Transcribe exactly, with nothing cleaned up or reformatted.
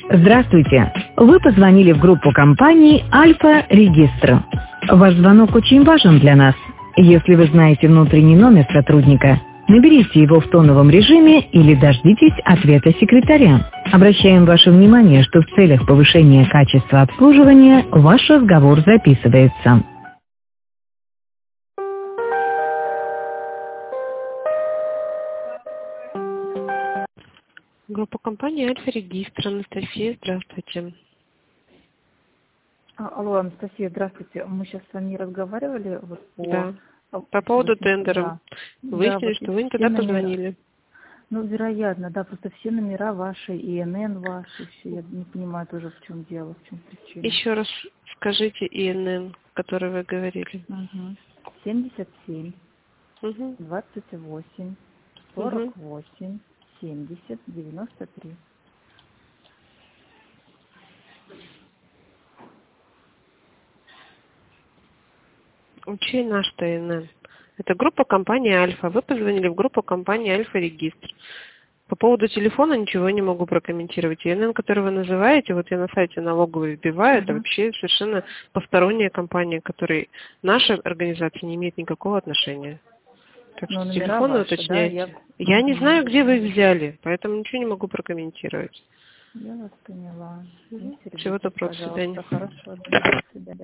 Здравствуйте! Вы позвонили в группу компании «Альфа Регистр». Ваш звонок очень важен для нас. Если вы знаете внутренний номер сотрудника, наберите его в тоновом режиме или дождитесь ответа секретаря. Обращаем ваше внимание, что в целях повышения качества обслуживания ваш разговор записывается. Группа компании «Альфа Регистр». Анастасия, здравствуйте. А, Алло, Анастасия, здравствуйте. Мы сейчас с вами разговаривали вот по... Да. По поводу тендера. Да. Выяснили, Да, что вот вы не все туда номера... позвонили. Ну, вероятно, да, просто все номера ваши, и эн эн ваши, все. Я не понимаю тоже, в чем дело, в чем причина. Еще раз скажите и эн эн, который вы говорили. Угу. семьдесят семь, Угу. двадцать восемь, сорок восемь, семьдесят, девяносто три. Чей наш-то и эн эн? Это группа компании «Альфа». Вы позвонили в группу компании «Альфа Регистр». По поводу телефона ничего не могу прокомментировать. и эн эн, который вы называете, вот я на сайте налоговой вбиваю, uh-huh. это вообще совершенно посторонняя компания, к которой наша организация не имеет никакого отношения. Так что телефоны ваши, уточняйте. Да? Я, я uh-huh. не знаю, где вы их взяли, поэтому ничего не могу прокомментировать. Я вас поняла. Uh-huh. Всего доброго, до свидания. Хорошо, до свидания.